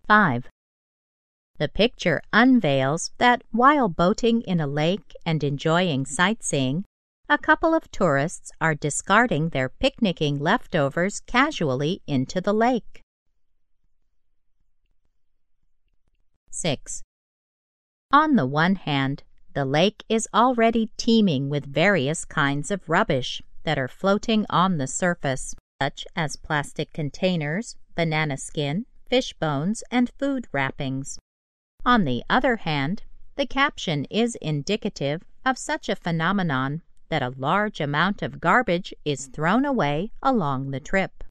5. The picture unveils that while boating in a lake and enjoying sightseeing, a couple of tourists are discarding their picnicking leftovers casually into the lake. 6. On the one hand, the lake is already teeming with various kinds of rubbish that are floating on the surface, such as plastic containers, banana skin, fish bones, and food wrappings. On the other hand, the caption is indicative of such a phenomenon that a large amount of garbage is thrown away along the trip.